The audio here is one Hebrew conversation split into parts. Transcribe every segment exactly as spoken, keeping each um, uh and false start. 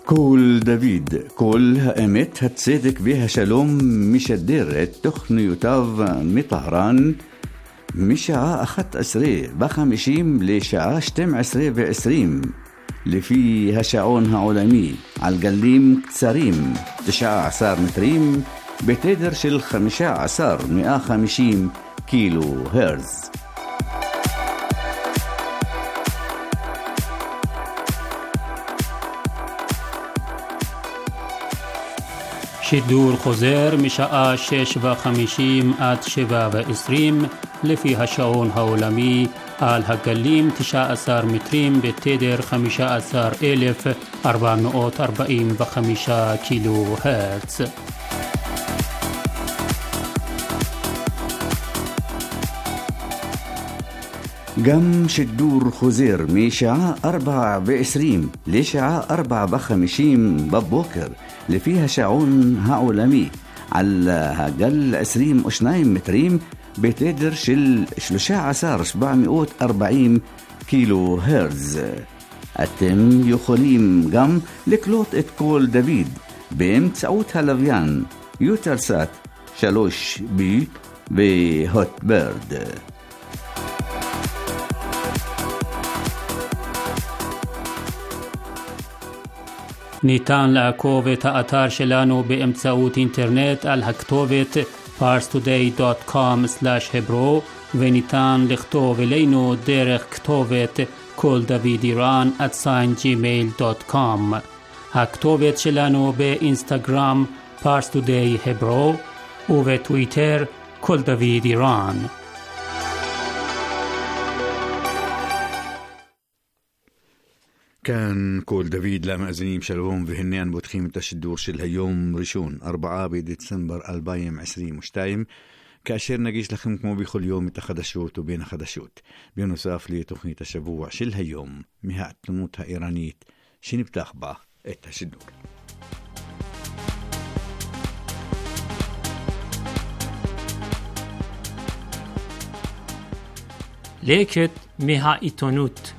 קול דוד, קול האמת, הצדק והשלום משדר את תוכניותיו מטהרן משעה אחת עשרה וחמישים לשעה שתים עשרה ועשרים לפי השעון העולמי על גלים קצרים תשע עשרה מטרים בתדר של חמישה עשר מאה וחמישים קילו הרץ. שידור חוזר משעה שש וחמישים עד שבע ועשרים לפי השעון העולמי על הגלים תשע עשרה מטרים בתדר חמישה עשר אלף ארבע מאות ארבעים וחמישה קילו הרץ. גם שידור חוזר משעה ארבע ועשרים לשעה ארבע וחמישים בבוקר לפי השעון העולמי על הגל עשרים ושניים מטרים בתדר של שלושה עשר שבע מאות וארבעים קילו הרץ. אתם יכולים גם לקלוט את קול דוד באמצעות הלוויין יוטלסאט שלוש בי והוטברד. ניתן לעקוב את האתר שלנו באמצעות אינטרנט על הכתובת פארס טודיי דוט קום סלאש hebro וניתן לכתוב אלינו דרך כתובת קול דוד איראן at ג'ימייל דוט קום. הכתובת שלנו באינסטגרם פארס טודיי hebro ובטוויטר קול דוד איראן. כאן קול דוד למאזינים שלום, והנה אנו פותחים את השידור של היום ראשון ארבעה בדצמבר אלפיים עשרים ושתיים, כאשר נגיש לכם כמו בכל יום את החדשות ובין החדשות, בנוסף לתוכנית השבוע של היום מהעיתונות האיראנית שנפתח בה את השידור. לקט מהעיתונות.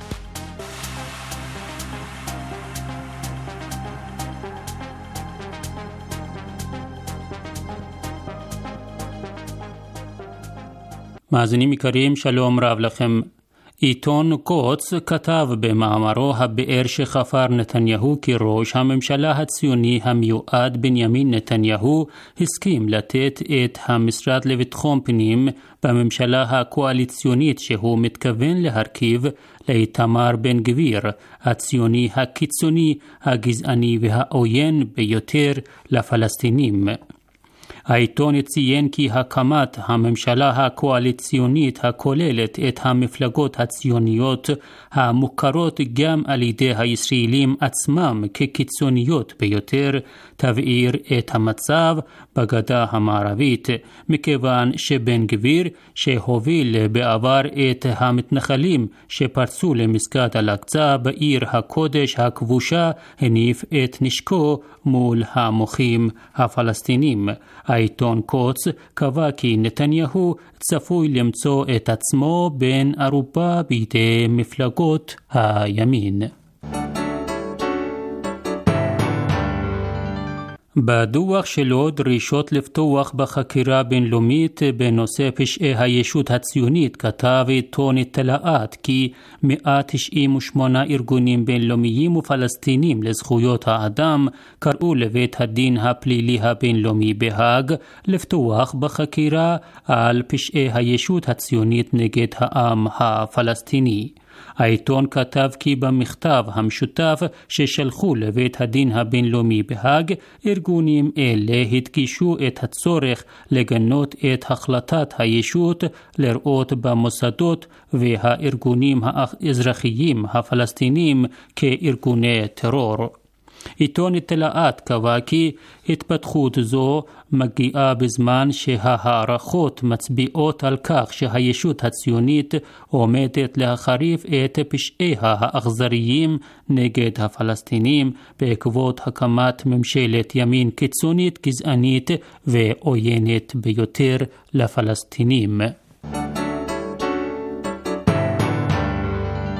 מאזינים יקרים, שלום רב לכם. עיתון קוץ כתב במאמרו הבאר שחפר נתניהו כי ראש הממשלה הציוני המיועד בנימין נתניהו הסכים לתת את המשרד לביטחון פנים בממשלה הקואליציונית שהוא מתכוון להרכיב לאיתמר בן גביר, הציוני הקיצוני, הגזעני והעוין ביותר לפלסטינים. העיתון ציין כי הקמת הממשלה הקואליציונית הכוללת את המפלגות הציוניות המוכרות גם על ידי הישראלים עצמם כקיצוניות ביותר תבעיר את המצב בגדה המערבית, מכיוון שבן גביר שהוביל בעבר את המתנחלים שפרצו למסגד אל-אקצא בעיר הקודש הכבושה הניף את נשקו מול המוחים הפלסטינים. העיתון קוץ קבע כי נתניהו צפוי למצוא את עצמו בין ערובה בידי מפלגות הימין. בדוח שלו דרישות לפתוח בחקירה בינלאומית בנושא פשעי הישות הציונית כתב עיתון אל-תלאות כי מאה תשעים ושמונה ארגונים בינלאומיים ופלסטינים לזכויות האדם קראו לבית הדין הפלילי הבינלאומי בהאג לפתוח בחקירה על פשעי הישות הציונית נגד העם הפלסטיני. העיתון כתב כי במכתב המשותף ששלחו לבית הדין הבינלאומי בהאג, ארגונים אלה הדגישו את הצורך לגנות את החלטת הישות לראות במוסדות והארגונים האזרחיים הפלסטינים כארגוני טרור. עיתון אל-תלאות קבע כי התפתחות זו מגיעה בזמן שההערכות מצביעות על כך שהישות הציונית עומדת להחריף את פשעיה האכזריים נגד הפלסטינים בעקבות הקמת ממשלת ימין קיצונית גזענית ועוינת ביותר לפלסטינים.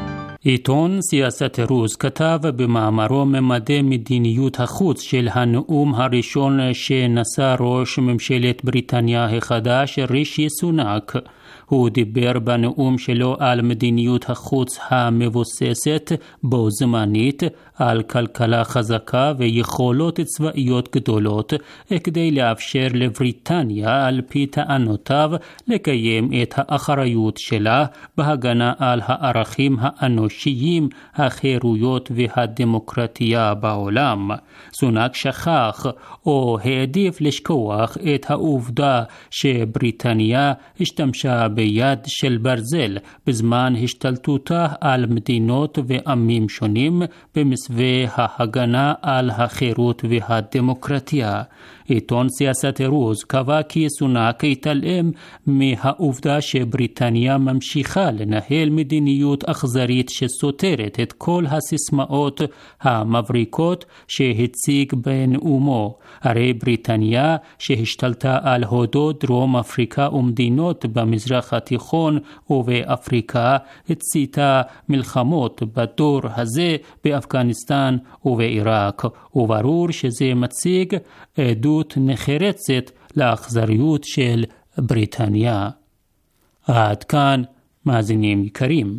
עיתון סיאסת רוז כתב במאמרו ממדי מדיניות החוץ של הנאום הראשון שנשא ראש ממשלת בריטניה החדש רישי סונאק. הוא דיבר בנאום שלו על מדיניות החוץ המבוססת בו זמנית על כלכלה חזקה ויכולות צבאיות גדולות כדי לאפשר לבריטניה על פי טענותיו לקיים את האחריות שלה בהגנה על הערכים האנושיים, החירויות והדמוקרטיה בעולם. סונאק שכח או העדיף לשכוח את העובדה שבריטניה השתמשה ביד של ברזל בזמן השתלטותה על מדינות ועמים שונים במסווה ההגנה על החירות והדמוקרטיה. עיתון סיאסת רוז קבע כי סונאק התעלם מהעובדה שבריטניה ממשיכה לנהל מדיניות אכזרית שסותרת את כל הסיסמאות המבריקות שהציג בנאומו. הרי בריטניה שהשתלטה על הודו, דרום אפריקה ומדינות במזרח התיכון ובאפריקה הציתה מלחמות בדור הזה באפגניסטן ובעיראק, וברור שזה מציג עדות נחרצת לאכזריות של בריטניה. עד כאן מאזינים יקרים.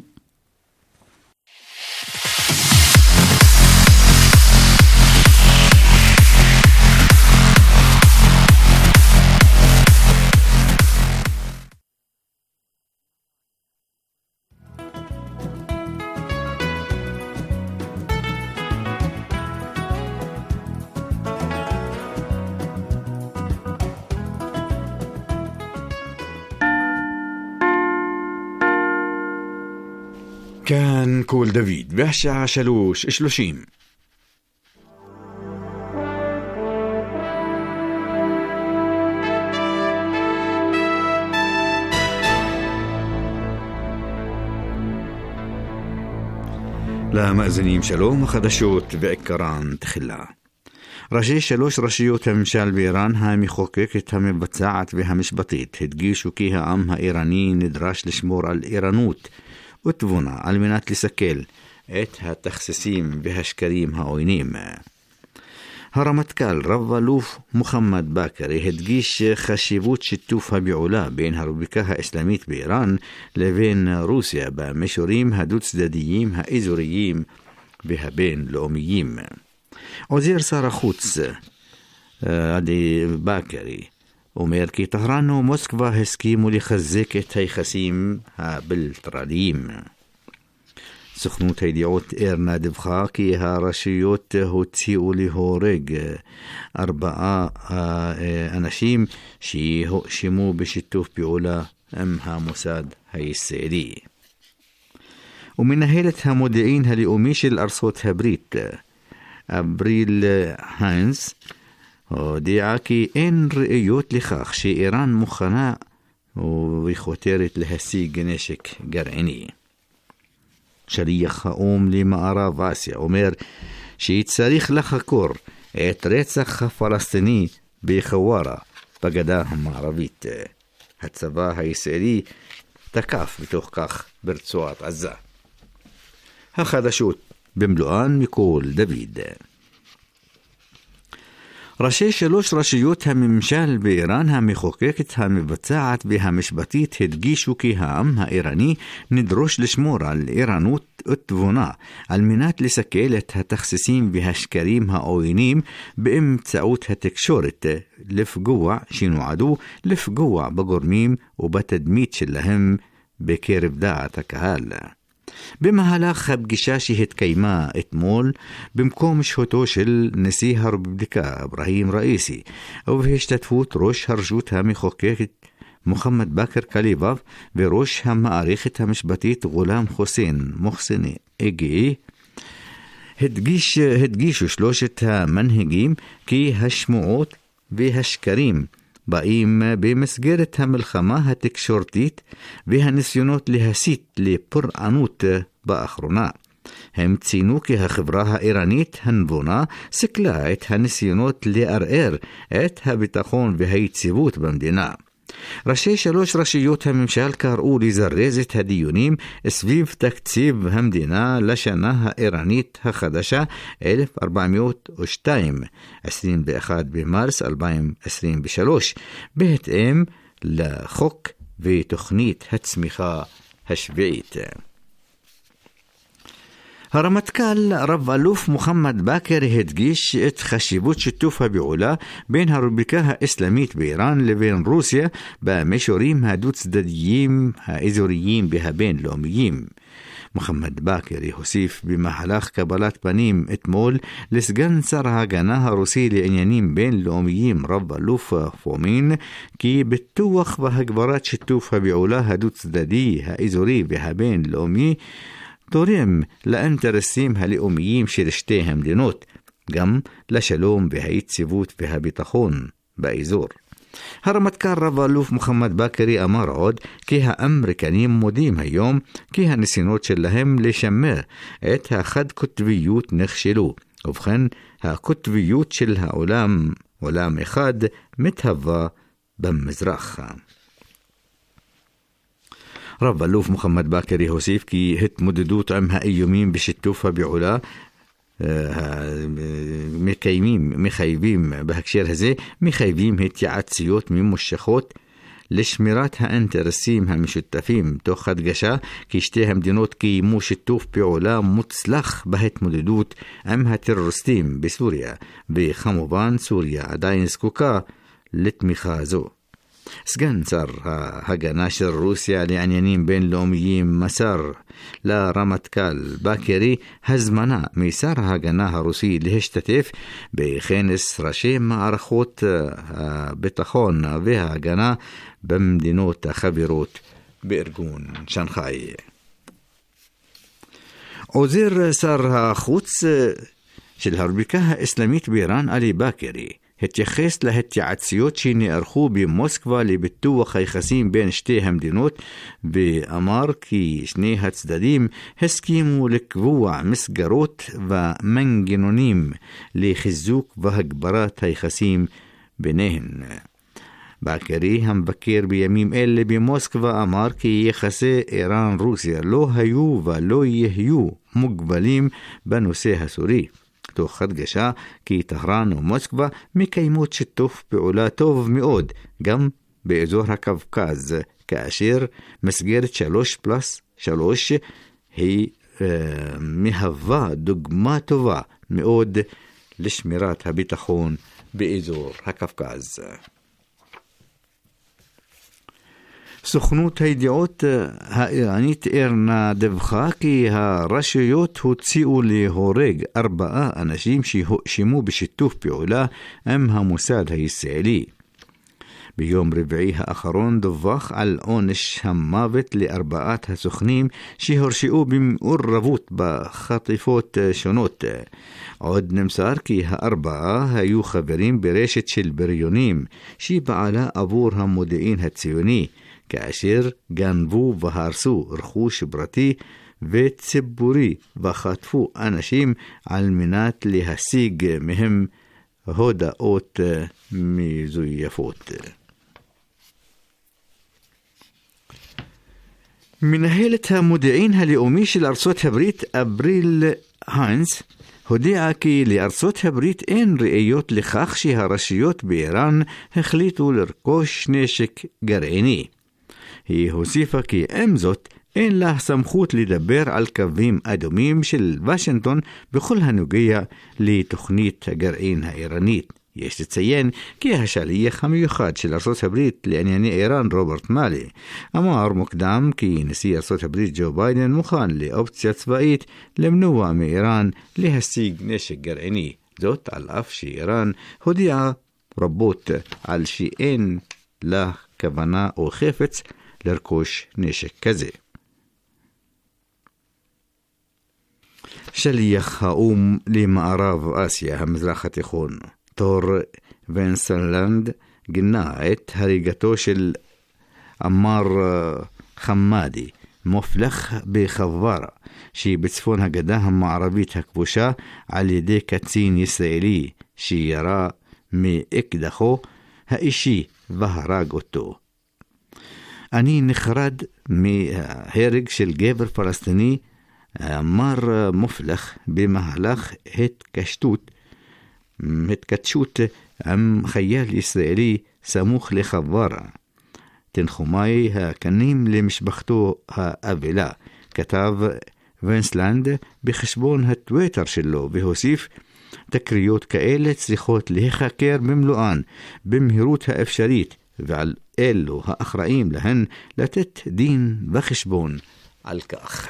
كان كول دافيد بهشع شلوش اشلوشيم لا مأذنين شلوم خدشوت بإكران تخلا ראשי שלוש רשויות הממשל באיראן המחוקקת, המבצעת והמשפטית הדגישו כי העם האיראני נדרש לשמור על ערנות ותבונה על מנת לסכל את התכסיסים והשקרים העוינים. הרמטכ"ל רב אלוף מוחמד באקרי הדגיש חשיבות שיתוף הפעולה בין הרפובליקה האסלאמית באיראן לבין רוסיה במישורים הדו-צדדיים האזוריים והבין-לאומיים. עוזר שר החוץ עדי באקרי אומר כי טהרן ומוסקבה הסכימו לחזק את היחסים הבילטרליים. סוכנות הידיעות אירנה דיווחה כי הרשויות הוציאו להורג ארבעה אנשים שהואשמו בשיתוף פעולה עם המוסד הישראלי. ומנהלת המודיעין הלאומי של ארצות הברית אבריל היינס הודיעה כי אין ראיות לכך שאיראן מוכנה וחותרת להשיג נשק גרעיני. שליח האו"ם למערב אסיה אומר שצריך לחקור את רצח הפלסטיני בחווארה בגדה המערבית. הצבא הישראלי תקף בתוך כך ברצועת עזה. החדשות במלואן מקול דוד. ראשי שלוש רשויות הממשל באיראן המחוקקת, המבצעת והמשפטית הדגישו כי העם האיראני נדרוש לשמור על ערנות ותבונה על מנת לסכל את התכסיסים והשקרים העוינים באמצעות התקשורת לפגוע שנועדו לפגוע בגורמים ובתדמית שלהם בקרב דעת הקהל. במהלך הפגישה שהתקיימה אתמול במקום שהותו של נשיא הרפובליקה אברהים ראיסי ובהשתתפות ראש הרשות המחוקקת מוחמד באקר קליבאב וראש המערכת המשפטית גולם חוסיין מוחסני אגי, הדגיש, הדגישו שלושת המנהיגים כי השמועות והשקרים באים במסגרת המלחמה התקשורתית והניסיונות להסית לפורענות באחרונה. הם ציינו כי החברה האיראנית הנבונה סקלה את הניסיונות לערער את הביטחון והיציבות במדינה. ראשי שלוש רשויות הממשל קראו לזרז את הדיונים סביב תקציב המדינה לשנה האיראנית החדשה אלף ארבע מאות ושתיים, עשרים ואחד במרס אלפיים עשרים ושלוש, בהתאם לחוק ותוכנית הצמיחה השביעית. הרמטכ"ל רב אלוף מוחמד באקר הדגיש את חשיבות שיתוף הפעולה בין הרפובליקה האסלאמית באיראן לבין רוסיה במישורים הדו-צדדיים האזוריים והבינלאומיים. מוחמד באקר הוסיף במהלך קבלת פנים אתמול לסגן שר ההגנה הרוסי לעניינים בינלאומיים רב אלוף פומין כי פיתוח והגברת שיתוף הפעולה הדו-צדדי האזורי והבינלאומי תורם לאינטרסים הלאומיים של שתי המדינות, גם לשלום והיציבות והביטחון באזור. הרמטכ"ל רב אלוף מוחמד באקרי אמר עוד כי האמריקנים מודים היום כי הניסיונות שלהם לשמר את החד-קוטביות נכשלו, ובכן הקוטביות של העולם, עולם אחד, מתהווה במזרח. רב אלוף מוחמד באקרי הוסיף כי התמודדות עם האיומים בשיתוף הפעולה מקיימים, מחייבים בהקשר הזה, מחייבים התייעצויות ממושכות לשמירת האינטרסים המשותפים, תוך הדגשה כי שתי המדינות קיימו שיתוף פעולה מוצלח בהתמודדות עם הטרוריסטים בסוריה, וכמובן סוריה עדיין זקוקה לתמיכה זו. סגן שר ההגנה של רוסיה לעניינים בינלאומיים מסר לרמטכ"ל באקרי הזמנה משר ההגנה הרוסי להשתתף בכנס ראשי מערכות הביטחון וההגנה במדינות החברות בארגון שנגחאי. עוזר שר החוץ של הרפובליקה האסלאמית באיראן עלי באקרי התייחס להתייעצויות שנערכו במוסקבה לביטוח היחסים בין שתי המדינות, ואמר כי שני הצדדים הסכימו לקבוע מסגרות ומנגנונים לחיזוק והגברת היחסים ביניהן. באקרי המבקר בימים אלה במוסקבה אמר כי יחסי איראן-רוסיה לא היו ולא יהיו מוגבלים בנושא הסורי, תוך הדגשה כי טהרן ומוסקבה מקיימות שיתוף פעולה טוב מאוד גם באזור הקווקז, כאשר מסגרת שלוש פלוס שלוש היא אה, מהווה דוגמה טובה מאוד לשמירת הביטחון באזור הקווקז. סוכנות הידיעות האיראנית אירנה דווחה כי הרשויות הוציאו להורג ארבעה אנשים שהואשמו בשיתוף פעולה עם המוסד הישראלי. ביום רביעי האחרון דווח על עונש המוות לארבעת הסוכנים שהורשעו במעורבות בחטיפות שונות. עוד נמסר כי הארבעה היו חברים ברשת של בריונים שפעלה עבור המודיעין הציוני, כאשר גנבו והרסו רכוש פרטי וציבורי וחטפו אנשים על מנת להשיג מהם הודאות מזויפות. מנהלת המודיעין הלאומי של ארצות הברית אבריל היינס הודיעה כי לארצות הברית אין ראיות לכך שהרשויות באיראן החליטו לרכוש נשק גרעיני. היא הוסיפה כי עם זאת אין לה סמכות לדבר על קווים אדומים של וושינגטון בכל הנוגע לתוכנית הגרעין האיראנית. יש לציין כי השליח המיוחד של ארצות הברית לענייני איראן רוברט מאלי אמר מוקדם כי נשיא ארצות הברית ג'ו ביידן מוכן לאופציה צבאית למנוע מאיראן להשיג נשק גרעיני, זאת על אף שאיראן הודיעה רבות על שאין לה כוונה או חפץ לרכוש נשק כזה. שליח האום למערב אסיה המזרח התיכון תור ונסלנד גינה את הריגתו של עמר חמאדי מופלח בחווארה שהיא בצפון הגדה המערבית הכבושה על ידי קצין ישראלי שירה מאקדחו האישי והרג אותו. אני נחרד מהרג של גבר פלסטיני מר מופלח במהלך התקשטות, התקדשות עם חייל ישראלי סמוך לחווארה. תנחומי הכנים למשפחתו האבלה, כתב וינסלנד בחשבון הטוויטר שלו, והוסיף, תקריות כאלה צריכות להיחקר במלואן במהירות האפשרית, ועל אלו האחראים להן לתת דין וחשבון על כך.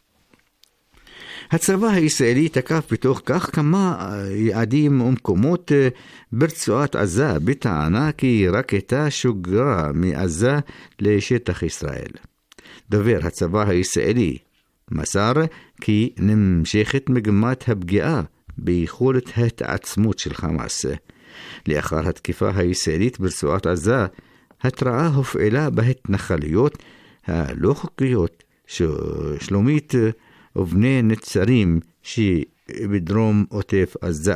הצבא הישראלי תקף בתוך כך כמה יעדים ומקומות ברצועת עזה, בטענה כי רקטה שוגרה מעזה לשטח ישראל. דובר הצבא הישראלי מסר כי נמשכת מגמת הפגיעה ביכולת ההתעצמות של חמאס. לאחר התקיפה הישראלית ברצועת עזה, התראה הופעלה בהתנחלויות הלא חוקיות שלומית ובני נצרים שבדרום עוטף עזה.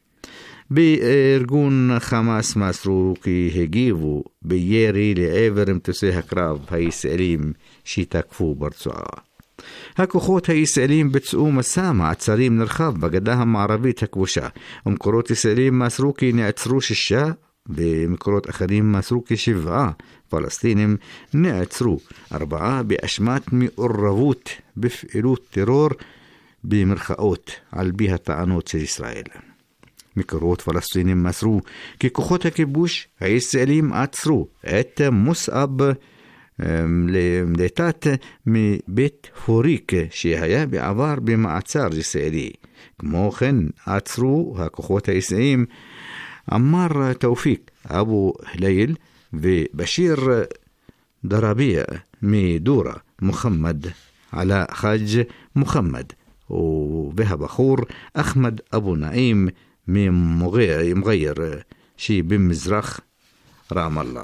בארגון חמאס מסרו כי הגיבו בירי לעבר מטוסי הקרב הישראלים שתקפו ברצועה. הכוחות הישראלים ביצעו מסע מעצרים נרחב בגדה המערבית הכבושה, ומקורות ישראלים מסרו כי נעצרו שישה, ומקורות אחרים מסרו כי שבעה פלסטינים נעצרו, ארבעה באשמת מעורבות בפעילות טרור במרכאות על פי הטענות של ישראל. מקורות פלסטינים מסרו כי כוחות הכיבוש הישראלים עצרו את מוסעב למדתת מבית פוריק שהיה בעבר במעצר ישראלי. כמו כן עצרו הכוחות הישראלים עמר תאופיק אבו הליל ובשיר דרביה מדורה, מוחמד עלה חאג' מוחמד והבחור אחמד אבו נעים ממغير שבמזרח רם אללה.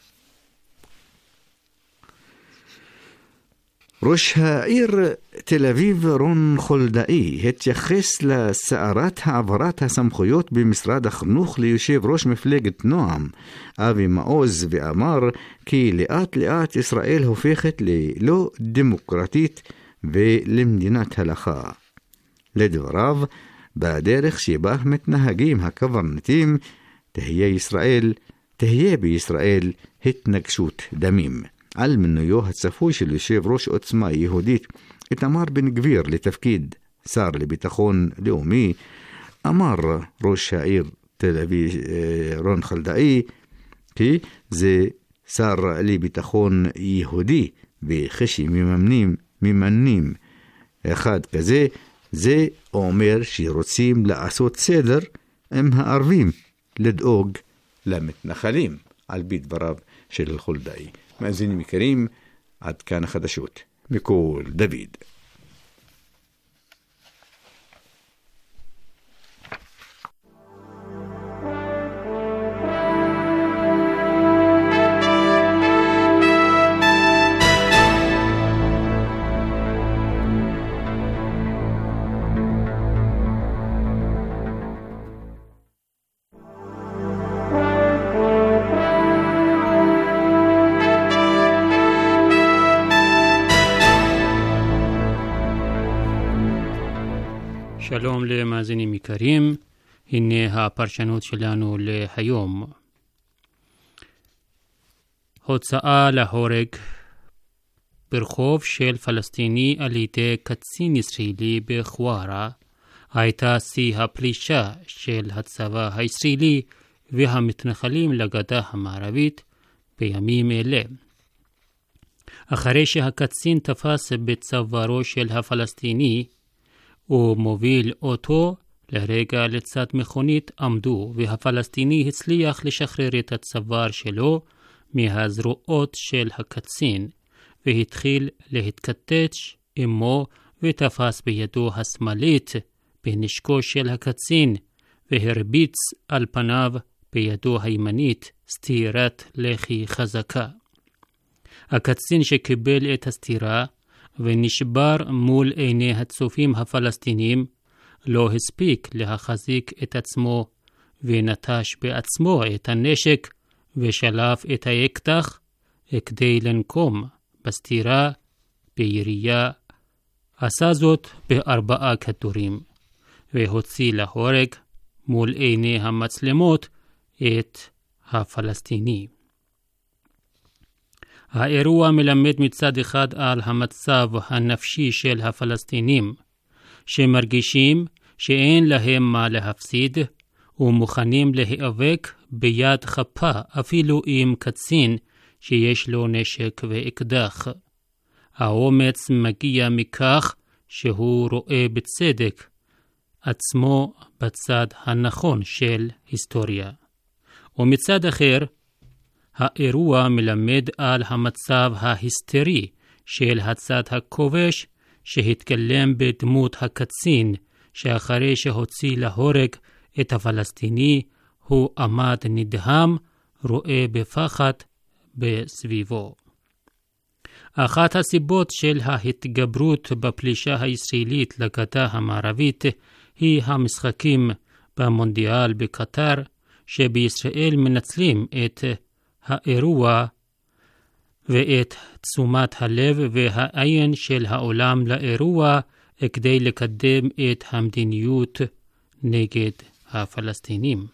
ראש העיר תל אביב רון חולדאי התייחס לסערת העברת הסמכויות במשרד החינוך ליושב ראש מפלגת נועם אבי מעוז, ואמר כי לאט לאט ישראל הופכת ללא דמוקרטית ולמדינת הלכה. לדבריו, בדרך שבה מתנהגים הקברניטים תהיה ישראל, תהיה בישראל התנגשות דמים. על מינויו הצפוי של יושב ראש עוצמה יהודית איתמר בן גביר לתפקיד שר לביטחון לאומי, אמר ראש העיר תל אביב רון חולדאי כי זה שר לביטחון יהודי, וכשי מממנים ממנים אחד כזה, זה אומר שרוצים לעשות סדר עם הערבים, לדאוג למתנחלים, על פי דבריו של חולדאי. מאזינים יקרים, עד כאן החדשות מכל דוד. שלום למאזינים יקרים, הנה הפרשנות שלנו להיום. הוצאה להורג ברחוב של פלסטיני על ידי קצין ישראלי בחווארה הייתה שיא הפלישה של הצבא הישראלי והמתנחלים לגדה המערבית בימים אלה. אחרי שהקצין תפס בצווארו של הפלסטיני ומוביל אותו לרגע לצד מכונית עמדו, והפלסטיני הצליח לשחרר את הצוואר שלו מהזרועות של הקצין והתחיל להתקטש עמו ותפס בידו השמאלית בנשקו של הקצין והרביץ על פניו בידו הימנית סטירת לחי חזקה. הקצין שקיבל את הסטירה ונשבר מול עיני הצופים הפלסטינים לא הספיק להחזיק את עצמו ונטש בעצמו את הנשק ושלף את האקדח כדי לנקום בסתירה בירייה, עשה זאת בארבעה כדורים, והוציא להורג מול עיני המצלמות את הפלסטיני. האירוע מלמד מצד אחד על המצב הנפשי של הפלסטינים, שמרגישים שאין להם מה להפסיד, ומוכנים להיאבק ביד חפה אפילו עם קצין שיש לו נשק ואקדח. האומץ מגיע מכך שהוא רואה בצדק עצמו בצד הנכון של היסטוריה. ומצד אחר, האירוע מלמד על המצב ההיסטרי של הצד הכובש, שהתגלם בדמות הקצין, שאחרי שהוציא להורג את הפלסטיני, הוא עמד נדהם, רואה בפחד בסביבו. אחת הסיבות של ההתגברות בפלישה הישראלית לגדה המערבית היא המשחקים במונדיאל בקטר, שבישראל מנצלים את האירוע ואת תשומת הלב והעין של העולם לאירוע כדי לקדם את המדיניות נגד הפלסטינים.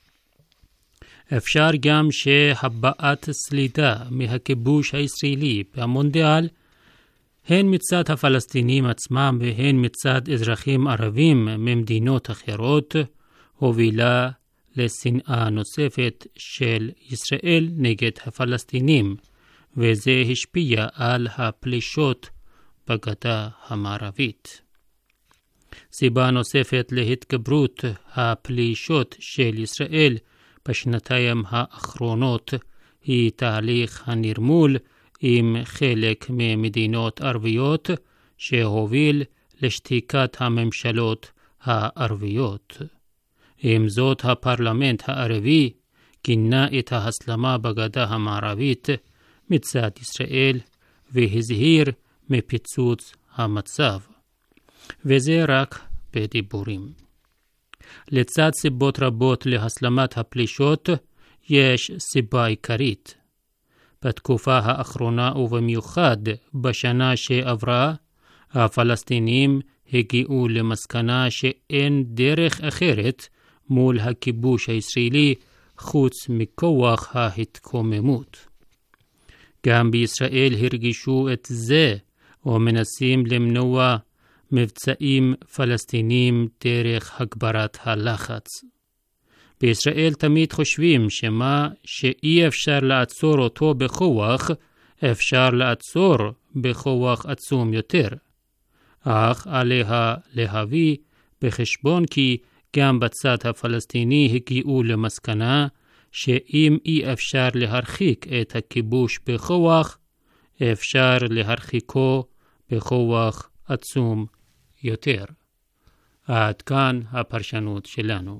אפשר גם שהבעת סלידה מהכיבוש הישראלי במונדיאל, הן מצד הפלסטינים עצמם והן מצד אזרחים ערבים ממדינות אחרות, הובילה לשנאה נוספת של ישראל נגד הפלסטינים, וזה השפיע על הפלישות בגדה המערבית. סיבה נוספת להתגברות הפלישות של ישראל בשנתיים האחרונות היא תהליך הנרמול עם חלק ממדינות ערביות שהוביל לשתיקת הממשלות הערביות. עם זאת, הפרלמנט הערבי גינה את ההסלמה בגדה המערבית מצד ישראל והזהיר מפיצוץ המצב, וזה רק בדיבורים. לצד סיבות רבות להסלמת הפלישות, יש סיבה עיקרית. בתקופה האחרונה ובמיוחד בשנה שעברה, הפלסטינים הגיעו למסקנה שאין דרך אחרת מול הכיבוש הישראלי חוץ מכוח ההתקוממות. גם בישראל הרגישו את זה ומנסים למנוע מבצעים פלסטינים דרך הגברת הלחץ. בישראל תמיד חושבים שמה שאי אפשר לעצור אותו בכוח, אפשר לעצור בכוח עצום יותר. אך עליה להביא בחשבון כי גם בצד הפלסטיני הגיעו למסקנה שאם אי אפשר להרחיק את הכיבוש בכוח, אפשר להרחיקו בכוח עצום יותר. עד כאן הפרשנות שלנו.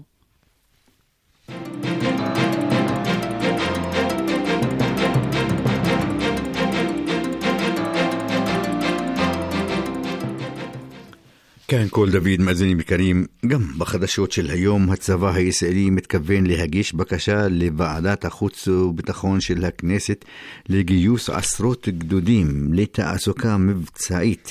כאן כל דוד, מאזינים יקרים, גם בחדשות של היום הצבא הישראלי מתכוון להגיש בקשה לוועדת החוץ וביטחון של הכנסת לגיוס עשרות גדודים לתעסוקה מבצעית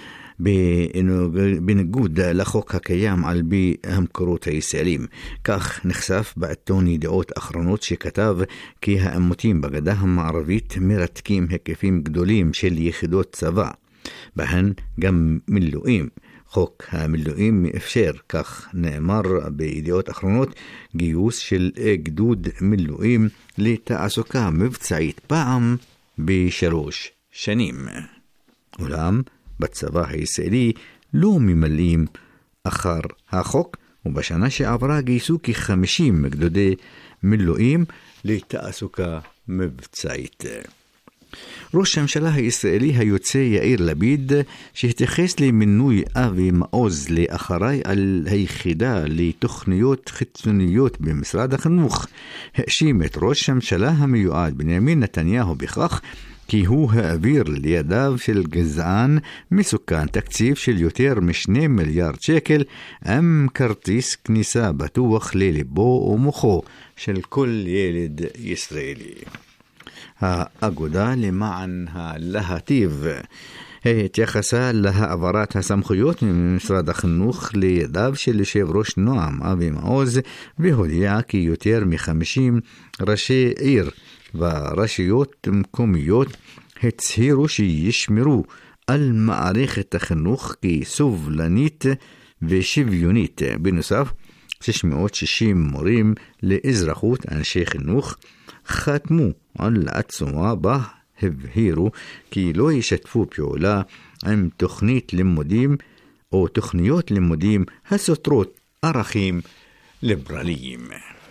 בניגוד לחוק הקיים על פי המקורות הישראלים. כך נחשף בעיתון ידיעות אחרונות שכתב כי העימותים בגדה המערבית מרתקים היקפים גדולים של יחידות צבא, בהן גם מילואים. חוק המילואים מאפשר, כך נאמר בידיעות אחרונות, גיוס של גדוד מילואים לתעסוקה מבצעית פעם בשלוש שנים. אולם בצבא הישראלי לא ממלאים אחר החוק, ובשנה שעברה גייסו כ-חמישים גדודי מילואים לתעסוקה מבצעית. ראש הממשלה הישראלי היוצא יאיר לפיד, שהתייחס למינוי אבי מעוז לאחראי על היחידה לתוכניות חיצוניות במשרד החינוך, האשים את ראש הממשלה המיועד בנימין נתניהו בכך כי הוא העביר לידיו של גזען מסוכן תקציב של יותר משני מיליארד שקל עם כרטיס כניסה בטוח לליבו ומוחו של כל ילד ישראלי. האגודה למען הלהטיב התייחסה להעברת הסמכויות ממשרד החינוך לידיו של יושב ראש נועם אבי מעוז, והודיעה כי יותר מחמישים ראשי עיר ורשויות מקומיות הצהירו שישמרו על מערכת החינוך כסובלנית ושוויונית. בנוסף, שש מאות ושישים מורים לאזרחות אנשי חינוך חתמו על עצומה בה הבהירו כי לא ישתפו פעולה עם תוכנית לימודים או תוכניות לימודים הסותרות ערכים ליברליים.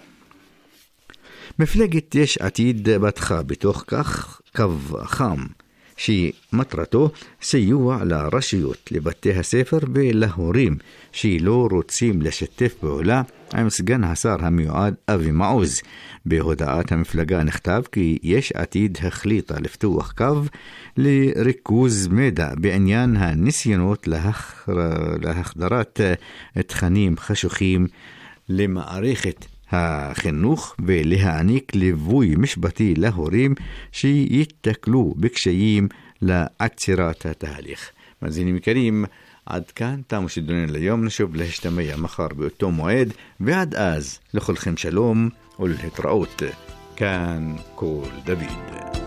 מפלגת יש עתיד פתחה בתוך כך קו חם שמטרתו סיוע לרשויות, לבתי הספר ולהורים שלא רוצים לשתף פעולה עם סגן השר המיועד אבי מעוז. בהודעת המפלגה נכתב כי יש עתיד החליטה לפתוח קו לריכוז מידע בעניין הניסיונות להחדרת תכנים חשוכים למערכת החינוך ולהעניק ליווי משפטי להורים שיתקלו בקשיים לעצירת התהליך. מאזינים יקרים, עד כאן תמו שידורינו ליום. נשוב להשתמע מחר באותו מועד, ועד אז לכולכם שלום ולהתראות. כאן קול דוד.